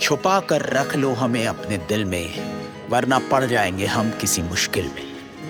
छुपा कर रख लो हमें अपने दिल में, वरना पड़ जाएंगे हम किसी मुश्किल में।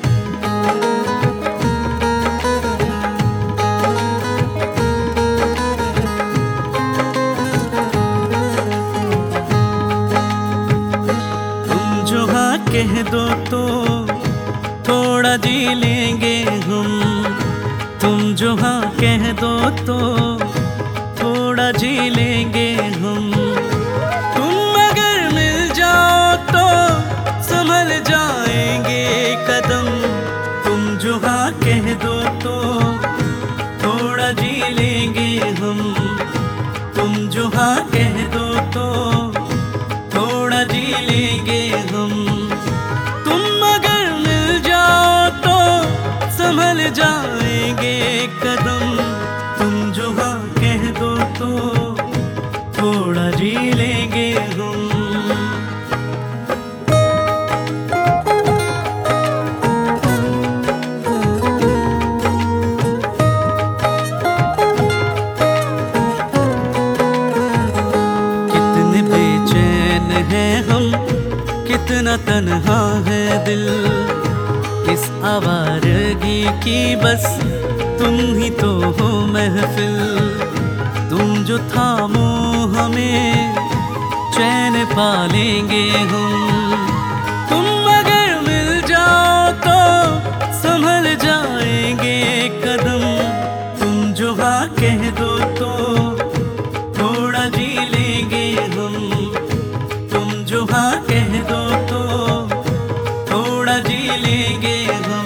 तुम जो हाँ कह दो तो थोड़ा जी लेंगे हम, तुम जो हाँ कह दो तो थोड़ा जी लेंगे हम। तुम अगर मिल जाओ तो संभल जाएंगे कदम, तुम जो हाँ कह दो तो थोड़ा जी लेंगे हम, तुम जो हाँ कह दो तो थोड़ा जी लेंगे हम। तुम अगर मिल जाओ तो संभल जाएंगे कदम, तुम जो हाँ कह दो तो थोड़ा जी लेंगे हम। कितने बेचैन हैं हम, कितना तन्हा है दिल, इस आवारगी की बस तुम ही तो हो महफिल। तुम जो थामो हमें चैन पालेंगे हम, तुम अगर मिल जाओ तो संभल जाएंगे कदम, तुम जो हाँ कह दो तो थोड़ा जी लेंगे हम, तुम जो हाँ कह दो तो थोड़ा जी लेंगे हम।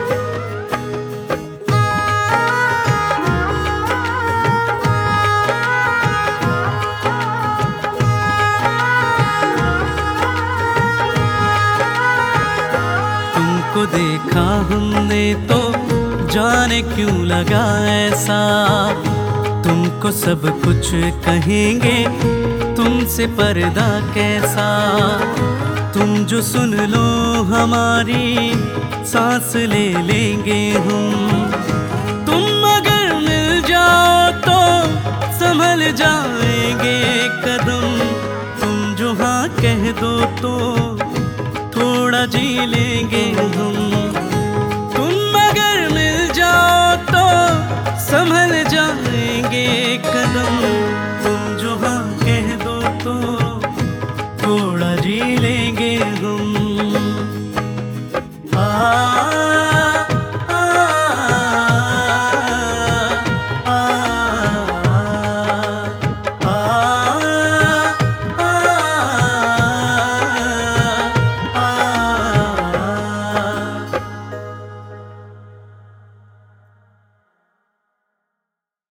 तुमको देखा हमने तो जाने क्यों लगा ऐसा, तुमको सब कुछ कहेंगे तुमसे पर्दा कैसा। तुम जो सुन लो हमारी सांस ले लेंगे हम, तुम अगर मिल जाओ तो संभल जाएंगे कदम, तुम जो हाँ कह दो तो थोड़ा जी लेंगे